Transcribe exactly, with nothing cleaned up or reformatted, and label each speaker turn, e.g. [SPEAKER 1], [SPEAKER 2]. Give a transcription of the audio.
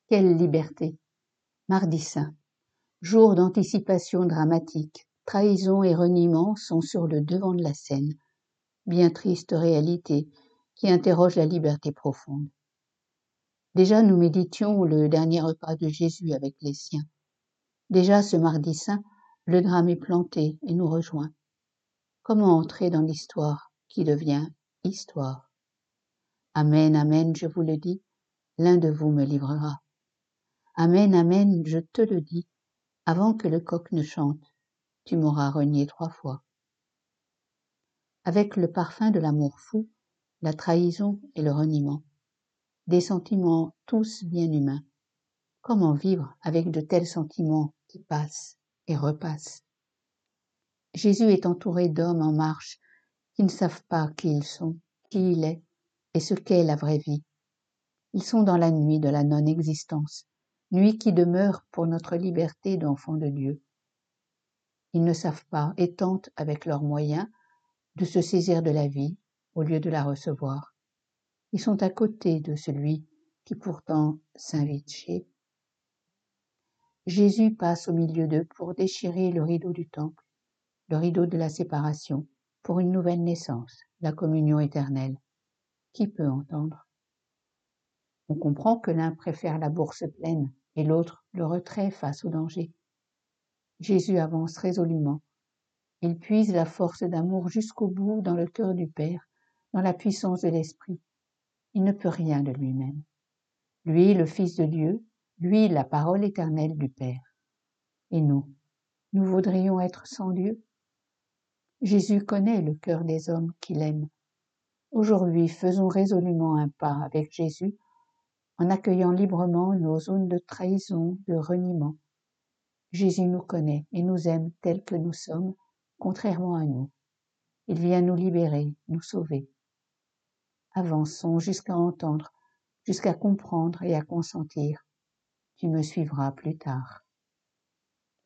[SPEAKER 1] Quelle liberté! Mardi saint, jour d'anticipation dramatique, trahison et reniement sont sur le devant de la scène. Bien triste réalité qui interroge la liberté profonde. Déjà nous méditions le dernier repas de Jésus avec les siens. Déjà ce mardi saint, le drame est planté et nous rejoint. Comment entrer dans l'histoire qui devient histoire? Amen, amen, je vous le dis, l'un de vous me livrera. Amen, amen, je te le dis, avant que le coq ne chante, tu m'auras renié trois fois. Avec le parfum de l'amour fou, la trahison et le reniement, des sentiments tous bien humains. Comment vivre avec de tels sentiments qui passent et repassent? Jésus est entouré d'hommes en marche qui ne savent pas qui ils sont, qui il est et ce qu'est la vraie vie. Ils sont dans la nuit de la non-existence, nuit qui demeure pour notre liberté d'enfants de Dieu. Ils ne savent pas et tentent avec leurs moyens de se saisir de la vie au lieu de la recevoir. Ils sont à côté de celui qui pourtant s'invite chez. Jésus passe au milieu d'eux pour déchirer le rideau du temple, le rideau de la séparation, pour une nouvelle naissance, la communion éternelle. Qui peut entendre? On comprend que l'un préfère la bourse pleine et l'autre le retrait face au danger. Jésus avance résolument. Il puise la force d'amour jusqu'au bout dans le cœur du Père, dans la puissance de l'Esprit. Il ne peut rien de lui-même. Lui, le Fils de Dieu, lui, la parole éternelle du Père. Et nous, nous voudrions être sans Dieu? Jésus connaît le cœur des hommes qu'il aime. Aujourd'hui, faisons résolument un pas avec Jésus en accueillant librement nos zones de trahison, de reniement. Jésus nous connaît et nous aime tels que nous sommes, contrairement à nous. Il vient nous libérer, nous sauver. Avançons jusqu'à entendre, jusqu'à comprendre et à consentir. Tu me suivras plus tard.